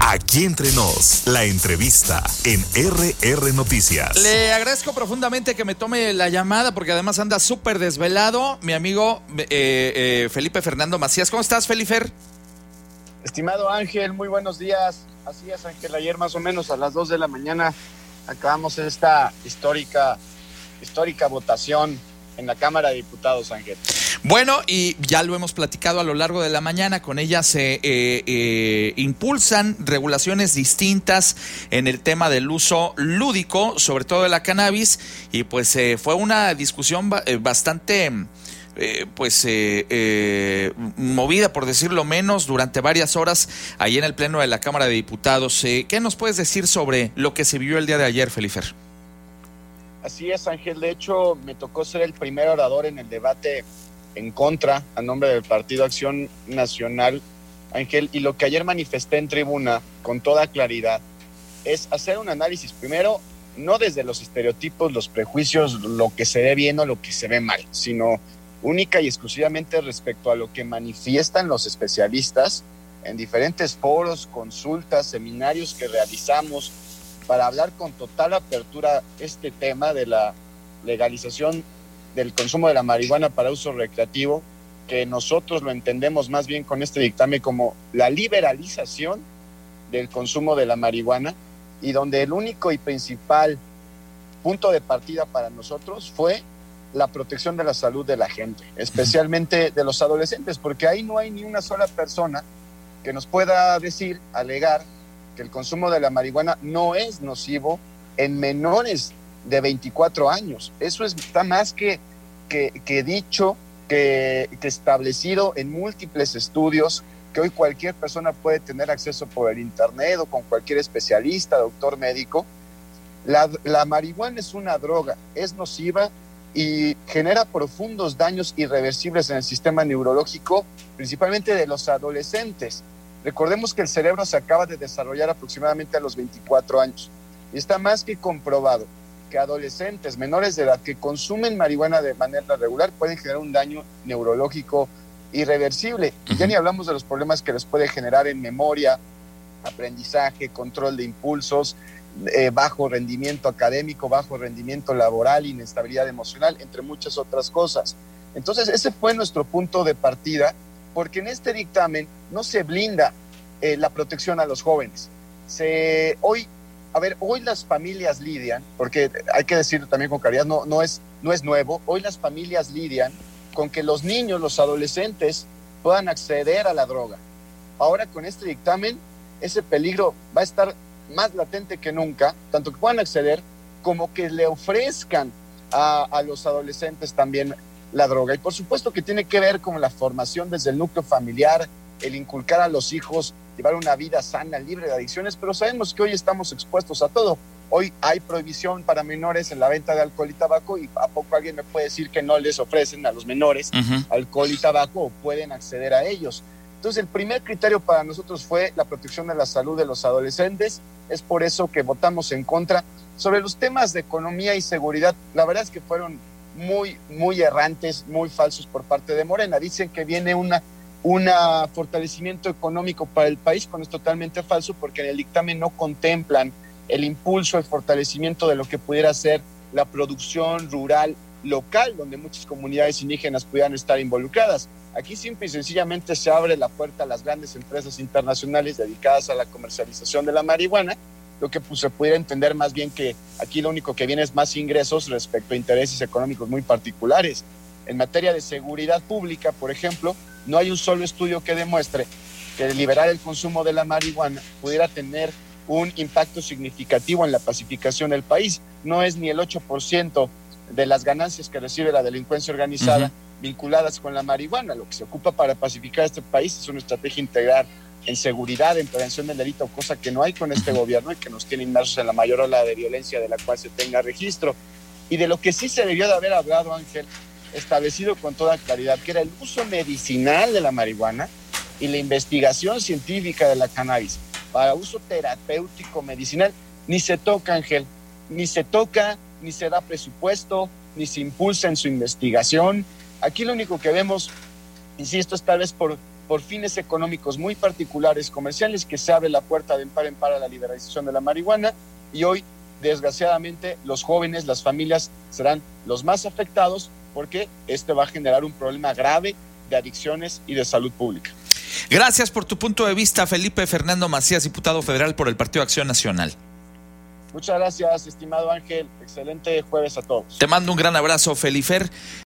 Aquí entre nos, la entrevista en RR Noticias. Le agradezco profundamente que me tome la llamada porque además anda súper desvelado mi amigo Felipe Fernando Macías. ¿Cómo estás, Felifer? Estimado Ángel, muy buenos días. Así es, Ángel, ayer más o menos a las 2 de la mañana acabamos esta histórica votación en la Cámara de Diputados, Ángel. Bueno, y ya lo hemos platicado a lo largo de la mañana, con ella se impulsan regulaciones distintas en el tema del uso lúdico, sobre todo de la cannabis, y pues fue una discusión bastante movida, por decirlo menos, durante varias horas ahí en el Pleno de la Cámara de Diputados. ¿Qué nos puedes decir sobre lo que se vivió el día de ayer, Felifer? Así es, Ángel, de hecho me tocó ser el primer orador en el debate en contra, a nombre del Partido Acción Nacional, Ángel, y lo que ayer manifesté en tribuna con toda claridad es hacer un análisis primero, no desde los estereotipos, los prejuicios, lo que se ve bien o lo que se ve mal, sino única y exclusivamente respecto a lo que manifiestan los especialistas en diferentes foros, consultas, seminarios que realizamos para hablar con total apertura este tema de la legalización del consumo de la marihuana para uso recreativo, que nosotros lo entendemos más bien con este dictamen como la liberalización del consumo de la marihuana, y donde el único y principal punto de partida para nosotros fue la protección de la salud de la gente, especialmente de los adolescentes, porque ahí no hay ni una sola persona que nos pueda decir, alegar, que el consumo de la marihuana no es nocivo en menores de 24 años. Eso está más que dicho, que establecido en múltiples estudios, que hoy cualquier persona puede tener acceso por el internet o con cualquier especialista, doctor médico. La marihuana es una droga, es nociva y genera profundos daños irreversibles en el sistema neurológico, principalmente de los adolescentes. Recordemos que el cerebro se acaba de desarrollar aproximadamente a los 24 años y está más que comprobado que adolescentes menores de edad que consumen marihuana de manera regular pueden generar un daño neurológico irreversible. Y ya ni hablamos de los problemas que les puede generar en memoria, aprendizaje, control de impulsos, bajo rendimiento académico, bajo rendimiento laboral, inestabilidad emocional, entre muchas otras cosas. Entonces ese fue nuestro punto de partida, porque en este dictamen no se blinda la protección a los jóvenes. Hoy las familias lidian, porque hay que decirlo también con claridad, no es nuevo, hoy las familias lidian con que los niños, los adolescentes puedan acceder a la droga. Ahora con este dictamen ese peligro va a estar más latente que nunca, tanto que puedan acceder como que le ofrezcan a los adolescentes también la droga. Y por supuesto que tiene que ver con la formación desde el núcleo familiar, el inculcar a los hijos, llevar una vida sana, libre de adicciones, pero sabemos que hoy estamos expuestos a todo. Hoy hay prohibición para menores en la venta de alcohol y tabaco, y ¿a poco alguien me puede decir que no les ofrecen a los menores alcohol y tabaco o pueden acceder a ellos? Entonces el primer criterio para nosotros fue la protección de la salud de los adolescentes. Es por eso que votamos en contra. Sobre los temas de economía y seguridad, la verdad es que fueron muy errantes, muy falsos por parte de Morena. Dicen que viene un fortalecimiento económico para el país, cuando es totalmente falso, porque en el dictamen no contemplan el impulso, el fortalecimiento de lo que pudiera ser la producción rural local, donde muchas comunidades indígenas pudieran estar involucradas. Aquí simple y sencillamente se abre la puerta a las grandes empresas internacionales dedicadas a la comercialización de la marihuana, lo que se pudiera entender más bien que aquí lo único que viene es más ingresos respecto a intereses económicos muy particulares. En materia de seguridad pública, por ejemplo, no hay un solo estudio que demuestre que liberar el consumo de la marihuana pudiera tener un impacto significativo en la pacificación del país. No es ni el 8% de las ganancias que recibe la delincuencia organizada vinculadas con la marihuana. Lo que se ocupa para pacificar este país es una estrategia integral en seguridad, en prevención del delito, cosa que no hay con este gobierno y que nos tiene inmersos en la mayor ola de violencia de la cual se tenga registro. Y de lo que sí se debió de haber hablado, Ángel, establecido con toda claridad, que era el uso medicinal de la marihuana y la investigación científica de la cannabis para uso terapéutico medicinal, ni se toca, Ángel, ni se toca, ni se da presupuesto, ni se impulsa en su investigación. Aquí lo único que vemos, insisto, es tal vez por por fines económicos muy particulares, comerciales, que se abre la puerta de par en par a la liberalización de la marihuana, y hoy, desgraciadamente, los jóvenes, las familias serán los más afectados porque va a generar un problema grave de adicciones y de salud pública. Gracias por tu punto de vista, Felipe Fernando Macías, diputado federal por el Partido Acción Nacional. Muchas gracias, estimado Ángel. Excelente jueves a todos. Te mando un gran abrazo, Felifer.